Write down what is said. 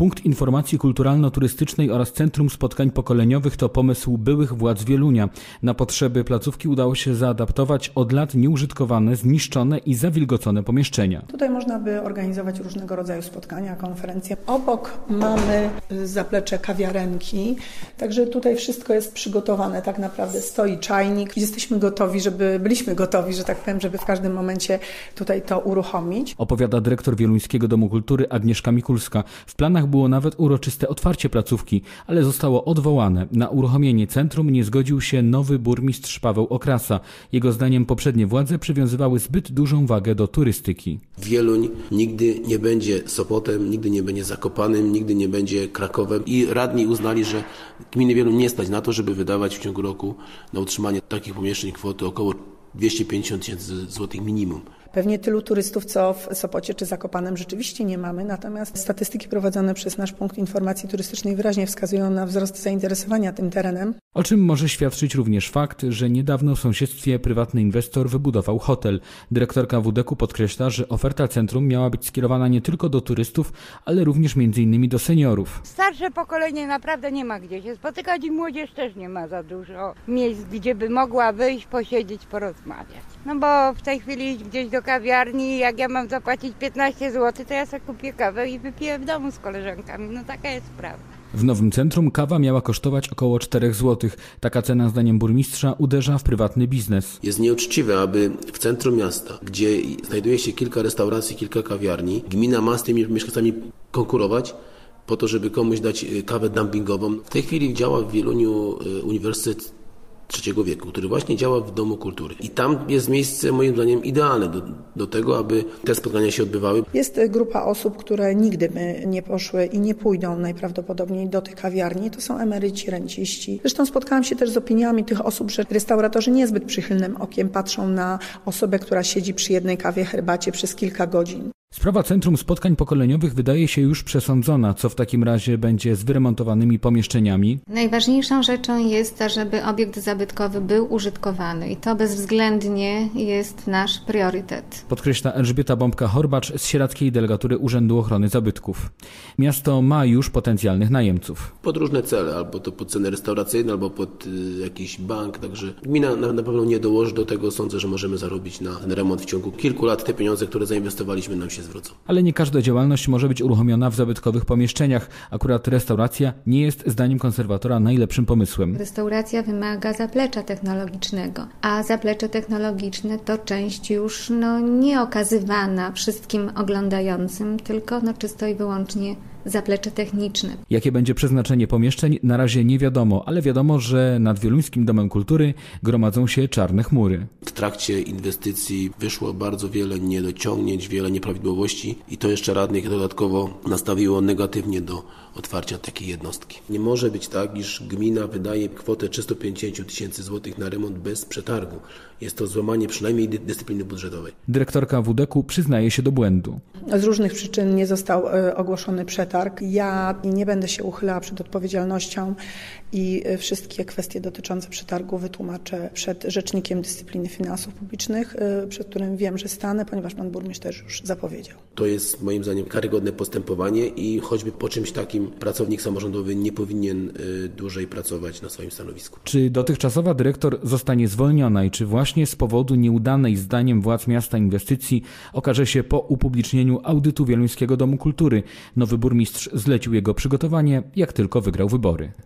Punkt Informacji Kulturalno-Turystycznej oraz Centrum Spotkań Pokoleniowych to pomysł byłych władz Wielunia. Na potrzeby placówki udało się zaadaptować od lat nieużytkowane, zniszczone i zawilgocone pomieszczenia. Tutaj można by organizować różnego rodzaju spotkania, konferencje. Obok mamy zaplecze kawiarenki, także tutaj wszystko jest przygotowane. Tak naprawdę stoi czajnik. Byliśmy gotowi, że tak powiem, żeby w każdym momencie tutaj to uruchomić. Opowiada dyrektor Wieluńskiego Domu Kultury Agnieszka Mikulska. W planach było nawet uroczyste otwarcie placówki, ale zostało odwołane. Na uruchomienie centrum nie zgodził się nowy burmistrz Paweł Okrasa. Jego zdaniem poprzednie władze przywiązywały zbyt dużą wagę do turystyki. Wieluń nigdy nie będzie Sopotem, nigdy nie będzie Zakopanem, nigdy nie będzie Krakowem i radni uznali, że gminy Wieluń nie stać na to, żeby wydawać w ciągu roku na utrzymanie takich pomieszczeń kwoty około 250 000 złotych minimum. Pewnie tylu turystów, co w Sopocie czy Zakopanem rzeczywiście nie mamy, natomiast statystyki prowadzone przez nasz punkt informacji turystycznej wyraźnie wskazują na wzrost zainteresowania tym terenem. O czym może świadczyć również fakt, że niedawno w sąsiedztwie prywatny inwestor wybudował hotel. Dyrektorka WDK podkreśla, że oferta centrum miała być skierowana nie tylko do turystów, ale również m.in. do seniorów. Starsze pokolenie naprawdę nie ma gdzie się spotykać i młodzież też nie ma za dużo miejsc, gdzie by mogła wyjść, posiedzieć, porozmawiać. No bo w tej chwili iść gdzieś do kawiarni, jak ja mam zapłacić 15 zł, to ja sobie kupię kawę i wypiję w domu z koleżankami. No taka jest prawda. W nowym centrum kawa miała kosztować około 4 zł. Taka cena zdaniem burmistrza uderza w prywatny biznes. Jest nieuczciwe, aby w centrum miasta, gdzie znajduje się kilka restauracji, kilka kawiarni, gmina ma z tymi mieszkańcami konkurować po to, żeby komuś dać kawę dumpingową. W tej chwili działa w Wieluniu Uniwersytet III wieku, który właśnie działa w Domu Kultury. I tam jest miejsce, moim zdaniem, idealne do tego, aby te spotkania się odbywały. Jest grupa osób, które nigdy by nie poszły i nie pójdą najprawdopodobniej do tych kawiarni. To są emeryci, renciści. Zresztą spotkałam się też z opiniami tych osób, że restauratorzy niezbyt przychylnym okiem patrzą na osobę, która siedzi przy jednej kawie, herbacie przez kilka godzin. Sprawa Centrum Spotkań Pokoleniowych wydaje się już przesądzona. Co w takim razie będzie z wyremontowanymi pomieszczeniami? Najważniejszą rzeczą jest to, żeby obiekt zabytkowy był użytkowany i to bezwzględnie jest nasz priorytet. Podkreśla Elżbieta Bombka-Horbacz z Sieradzkiej Delegatury Urzędu Ochrony Zabytków. Miasto ma już potencjalnych najemców. Pod różne cele, albo to pod ceny restauracyjne, albo pod jakiś bank, także gmina na pewno nie dołoży do tego. Sądzę, że możemy zarobić na ten remont w ciągu kilku lat. Te pieniądze, które zainwestowaliśmy, nam się zwrócą. Ale nie każda działalność może być uruchomiona w zabytkowych pomieszczeniach. Akurat restauracja nie jest zdaniem konserwatora najlepszym pomysłem. Restauracja wymaga zaplecza technologicznego, a zaplecze technologiczne to część już nie okazywana wszystkim oglądającym, tylko czysto i wyłącznie zaplecze techniczne. Jakie będzie przeznaczenie pomieszczeń, na razie nie wiadomo, ale wiadomo, że nad Wieluńskim Domem Kultury gromadzą się czarne chmury. W trakcie inwestycji wyszło bardzo wiele niedociągnięć, wiele nieprawidłowości i to jeszcze radnych dodatkowo nastawiło negatywnie do otwarcia takiej jednostki. Nie może być tak, iż gmina wydaje kwotę 350 000 złotych na remont bez przetargu. Jest to złamanie przynajmniej dyscypliny budżetowej. Dyrektorka WDK przyznaje się do błędu. Z różnych przyczyn nie został ogłoszony przetarg. Ja nie będę się uchylała przed odpowiedzialnością i wszystkie kwestie dotyczące przetargu wytłumaczę przed Rzecznikiem Dyscypliny Finansów Publicznych, przed którym wiem, że stanę, ponieważ pan burmistrz też już zapowiedział. To jest moim zdaniem karygodne postępowanie i choćby po czymś takim pracownik samorządowy nie powinien dłużej pracować na swoim stanowisku. Czy dotychczasowa dyrektor zostanie zwolniona i czy właśnie z powodu nieudanej zdaniem władz miasta inwestycji okaże się po upublicznieniu audytu Wieluńskiego Domu Kultury? Nowy burmistrz zlecił jego przygotowanie, jak tylko wygrał wybory.